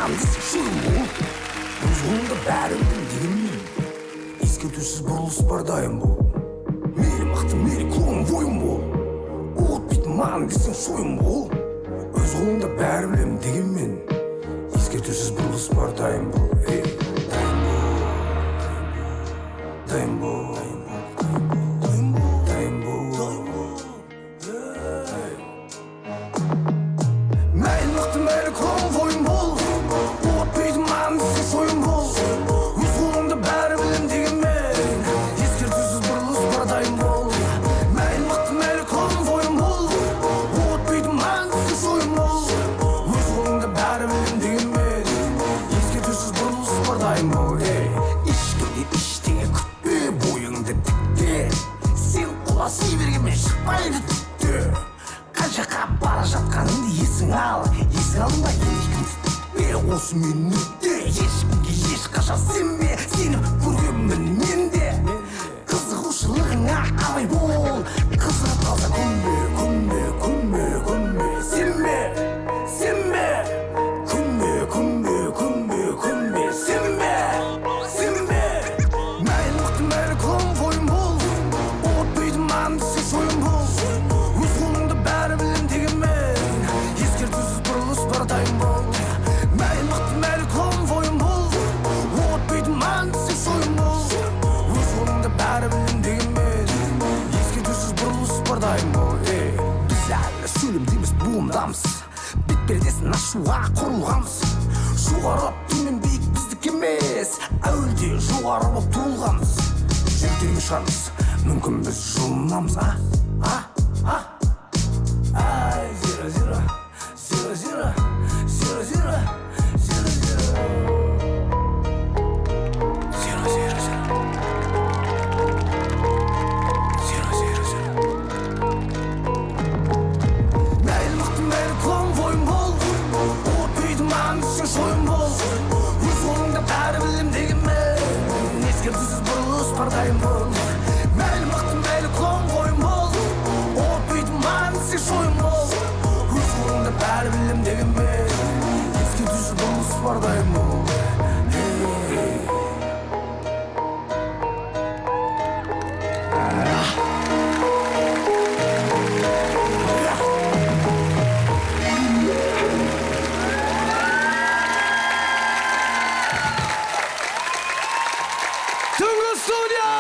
маңдысы шойын бол. Өз қолыңда бәрі білем дегенмен ескертусіз бұрылыс бар дайын бол. Мейлі мықты, мейлі клоун воин бол. Оғытпейтін маған десең шойын бол. Өз қолыңда бәрі білем дегенмен ескертусіз бұрылыс бар дайын бол. Дайын бол. Мәйіл мықты, мәйіл клоун воин бол. Оғытпейтін маған десең шойын бол. Өз қолыңда бәрі білем дегенмен ескертусіз бұрылыс бар дайын бол. Мәйіл мықты, мәйіл клоун воин бол. Оғытпейтін маған десең шойын бол. Өз қолыңда бәрі білем дегенмен ескертусіз бұрылыс бар дайын бол. Ешкімде ештеңе күтпе, бойыңды тікте. Сен құласи бергенмен шықпайды түкте. Қаншақа бара жатқаныңды есің ал. Есің алынба ешкім түтпе. Осы мен нүкте. Ешкімге ешқашан сенбе. Сені көргенмін мен де. Қызығушылығыңа абай бол. Қызығып қалса күнбе, күнбе, күнбе, күнбе. Сенбе, сенбе. Күнбе, күнбе, күнбе, күнбе. Сенбе, сенбе. Мәйіл мықты, мәйіл клоун воин бол. Оғытпейтін маған десең шойын бол. Өз қолыңда бәрі білем дегенмен ескертусіз бұрылыс бар дайын бол. Мәйіл мықты, мәйіл клоун воин бол. Оғытпейтін маған десең шойын бол. Өз қолыңда бәрі білем дегенмен ескертусіз бұрылыс бар дайын бол. Біз әлі сөйлемдейміз, буындамыз. Бет-пердесін ашуға құрылғанбыз. Жоғары төмен биік біздік емес, әуелде жоғары болып туылғанбыз. Жүректерге шығармыз, мүмкін біз жылынамыз, Ай, zero, zero, zero, zero, zero, zero, zero, zero. Zero, zero, zero. Zero, zero, zero. Мәйіл мықты, мәйіл клоун воин бол. Оғытпейтін маған десең шойын бол. Өз қолыңда бәрі білем дегенмен ескертусіз бұрылыс бар дайын бол. Мәйіл мықты, мәйіл клоун воин бол. Оғытпейтін маған десең шойын бол. Өз қолыңда бәрі білем дегенмен ескертусіз бұрылыс бар дайын бол. Түнгі студия!